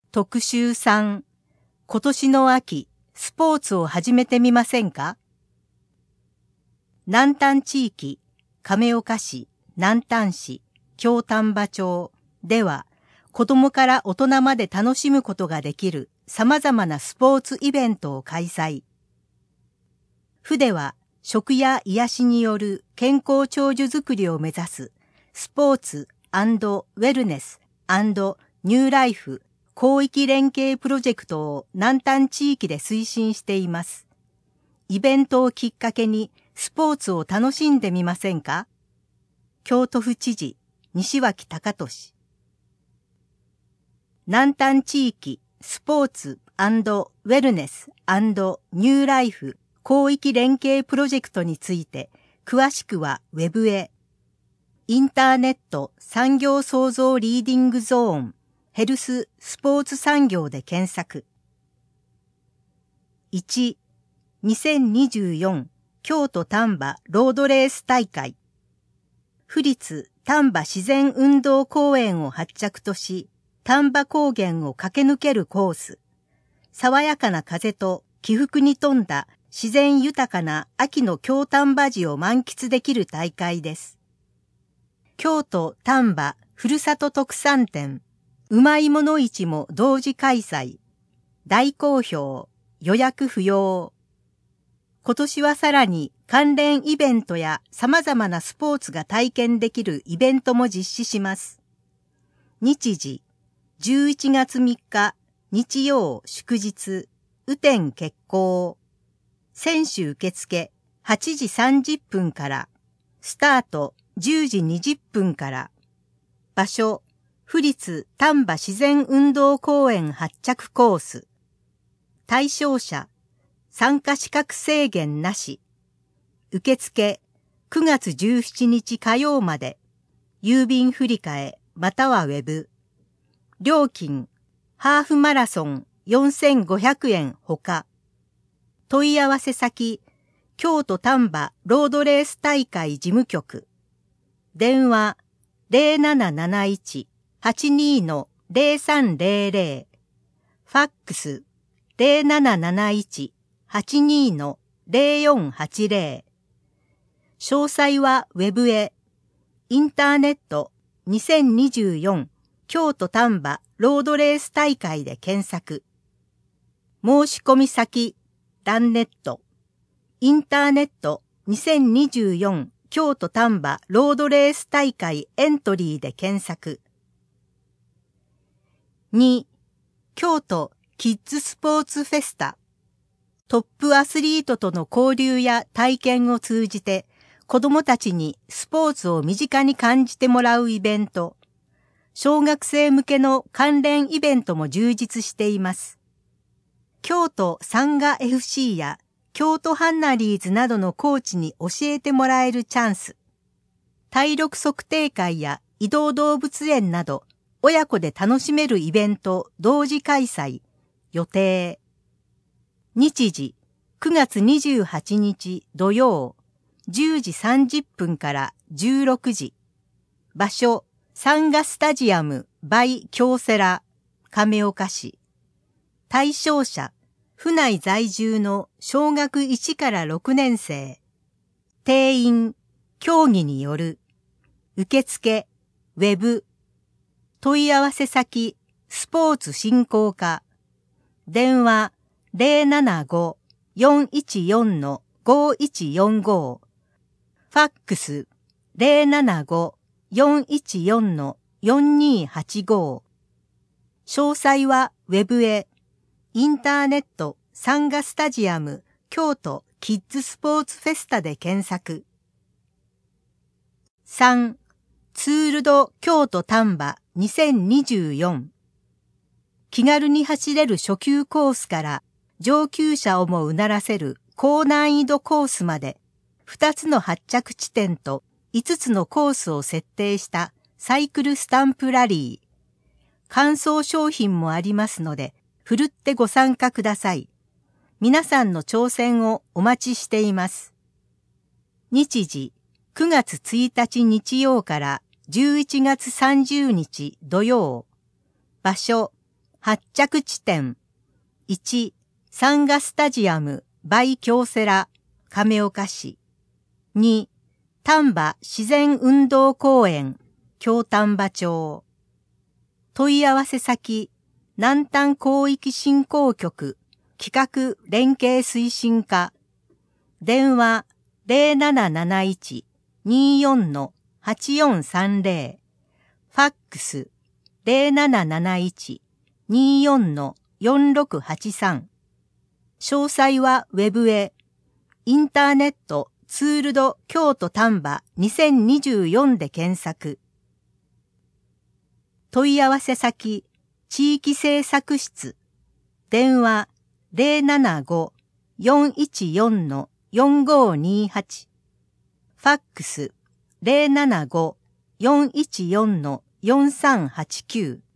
特集3、今年の秋、スポーツを始めてみませんか？南丹地域、亀岡市、南丹市、京丹波町では、子供から大人まで楽しむことができる様々なスポーツイベントを開催。府では、食や癒しによる健康長寿づくりを目指すスポーツ&ウェルネス&ニューライフ広域連携プロジェクトを南丹地域で推進しています。イベントをきっかけにスポーツを楽しんでみませんか？京都府知事、西脇隆俊。南丹地域スポーツ&ウェルネス&ニューライフ広域連携プロジェクトについて、詳しくはウェブへ。インターネット産業創造リーディングゾーンヘルススポーツ産業で検索。1、2024京都丹波ロードレース大会。府立丹波自然運動公園を発着とし、丹波高原を駆け抜けるコース。爽やかな風と起伏に富んだ自然豊かな秋の京丹波市を満喫できる大会です。京都丹波ふるさと特産展、うまいもの市も同時開催。大好評、予約不要。今年はさらに関連イベントや様々なスポーツが体験できるイベントも実施します。日時、11月3日、日曜祝日、雨天決行。選手受付8時30分から、スタート10時20分から。場所、府立丹波自然運動公園発着コース。対象者、参加資格制限なし。受付、9月17日火曜まで。郵便振替またはウェブ。料金、ハーフマラソン4500円ほか。問い合わせ先、京都丹波ロードレース大会事務局。電話、0771-82-0300。ファックス、0771-82-0480。詳細はウェブへ。インターネット2024京都丹波ロードレース大会で検索。申し込み先、ランネット。インターネット2024京都丹波ロードレース大会エントリーで検索。2、京都キッズスポーツフェスタ。トップアスリートとの交流や体験を通じて子どもたちにスポーツを身近に感じてもらうイベント。小学生向けの関連イベントも充実しています。京都サンガ FC や京都ハンナリーズなどのコーチに教えてもらえるチャンス。体力測定会や移動動物園など親子で楽しめるイベント同時開催予定。日時9月28日土曜10時30分から16時。場所サンガスタジアム by 京セラ亀岡市。対象者、府内在住の小学1から6年生。定員、競技による。受付、ウェブ。問い合わせ先、スポーツ振興課。電話、075-414-5145。ファックス、075-414-4285。詳細はウェブへ。インターネットサンガスタジアム京都キッズスポーツフェスタで検索。3、ツールド京都丹波2024。気軽に走れる初級コースから上級者をもうならせる高難易度コースまで2つの発着地点と5つのコースを設定したサイクルスタンプラリー。完走商品もありますので、ふるってご参加ください。皆さんの挑戦をお待ちしています。日時9月1日日曜から11月30日土曜。場所発着地点。1、サンガスタジアム、バイ京セラ、亀岡市。2、丹波自然運動公園、京丹波町。問い合わせ先、南丹広域振興局、企画連携推進課。電話0771-24-8430。ファックス0771-24-4683。詳細はウェブへ。インターネットツールド京都丹波2024で検索。問い合わせ先、地域政策室。電話075-414-4528。ファックス075-414-4389。